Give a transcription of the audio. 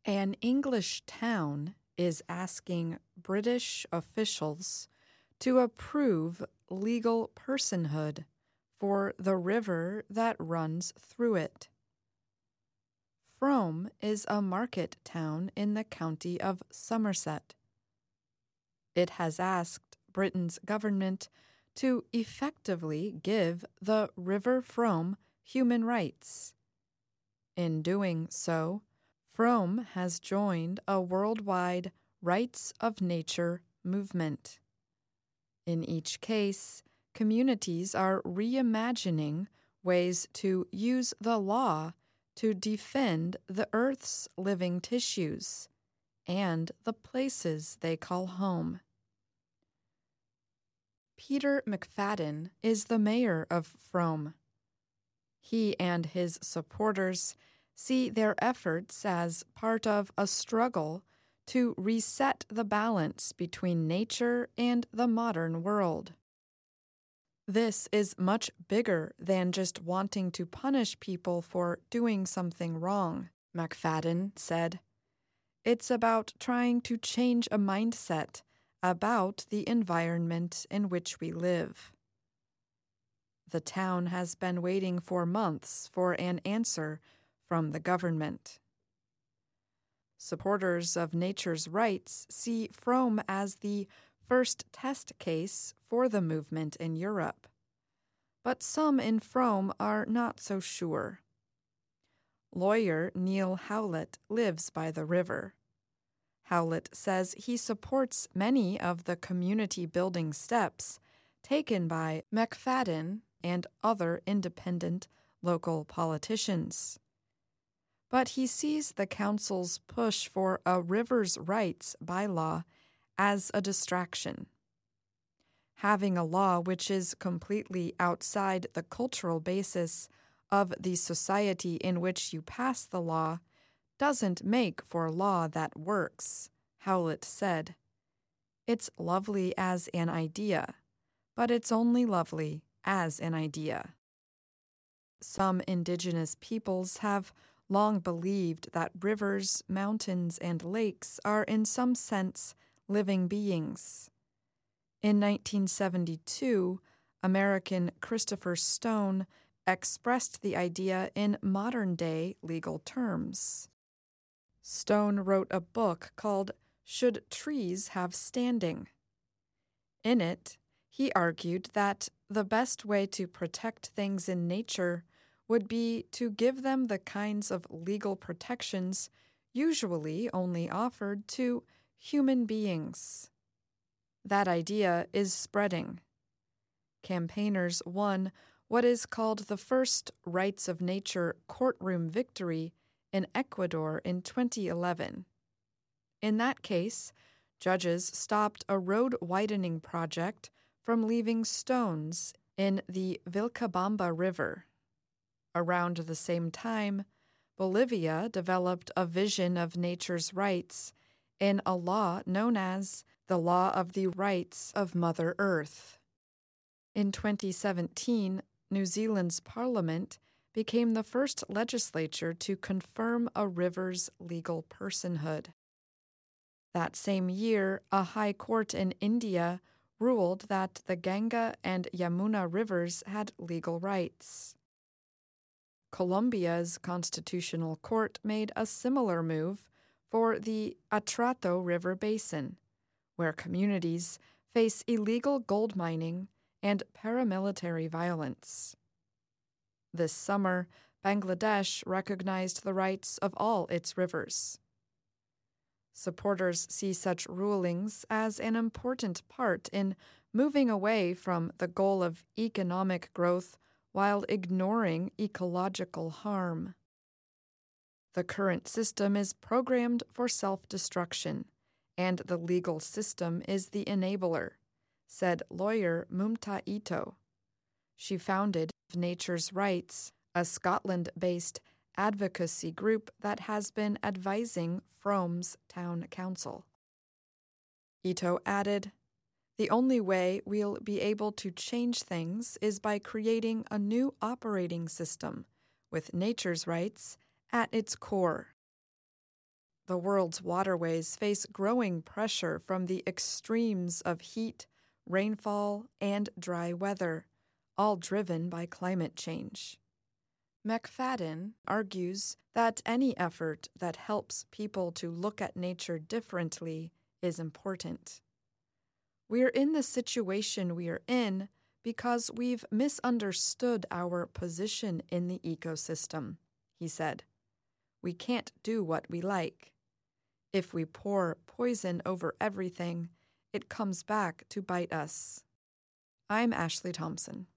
An English town is asking British officials to approve legal personhood for the river that runs through it. Frome is a market town in the county of Somerset. It has asked Britain's government to effectively give the River Frome human rights. In doing so, Frome has joined a worldwide rights of nature movement. In each case, communities are reimagining ways to use the law to defend the Earth's living tissues and the places they call home. Peter McFadden is the mayor of Frome. He and his supporters see their efforts as part of a struggle to reset the balance between nature and the modern world. This is much bigger than just wanting to punish people for doing something wrong, McFadden said. It's about trying to change a mindset about the environment in which we live. The town has been waiting for months for an answer from the government. Supporters of nature's rights see Frome as the first test case for the movement in Europe. But some in Frome are not so sure. Lawyer Neil Howlett lives by the river. Howlett says he supports many of the community-building steps taken by McFadden and other independent local politicians. But he sees the council's push for a river's rights bylaw as a distraction. Having a law which is completely outside the cultural basis of the society in which you pass the law doesn't make for law that works, Howlett said. It's lovely as an idea, but it's only lovely as an idea. Some indigenous peoples have long believed that rivers, mountains, and lakes are in some sense living beings. In 1972, American Christopher Stone expressed the idea in modern-day legal terms. Stone wrote a book called Should Trees Have Standing? In it, he argued that the best way to protect things in nature would be to give them the kinds of legal protections usually only offered to human beings. That idea is spreading. Campaigners won what is called the first Rights of Nature courtroom victory in Ecuador in 2011. In that case, judges stopped a road-widening project from leaving stones in the Vilcabamba River. Around the same time, Bolivia developed a vision of nature's rights in a law known as the Law of the Rights of Mother Earth. In 2017, New Zealand's parliament became the first legislature to confirm a river's legal personhood. That same year, a high court in India ruled that the Ganga and Yamuna rivers had legal rights. Colombia's constitutional court made a similar move for the Atrato River Basin, where communities face illegal gold mining and paramilitary violence. This summer, Bangladesh recognized the rights of all its rivers. Supporters see such rulings as an important part in moving away from the goal of economic growth while ignoring ecological harm. The current system is programmed for self-destruction, and the legal system is the enabler, said lawyer Mumta Ito. She founded Nature's Rights, a Scotland-based advocacy group that has been advising Frome's town council. Ito added, "The only way we'll be able to change things is by creating a new operating system with nature's rights at its core." The world's waterways face growing pressure from the extremes of heat, rainfall, and dry weather, all driven by climate change. McFadden argues that any effort that helps people to look at nature differently is important. We're in the situation we're in because we've misunderstood our position in the ecosystem, he said. We can't do what we like. If we pour poison over everything, it comes back to bite us. I'm Ashley Thompson.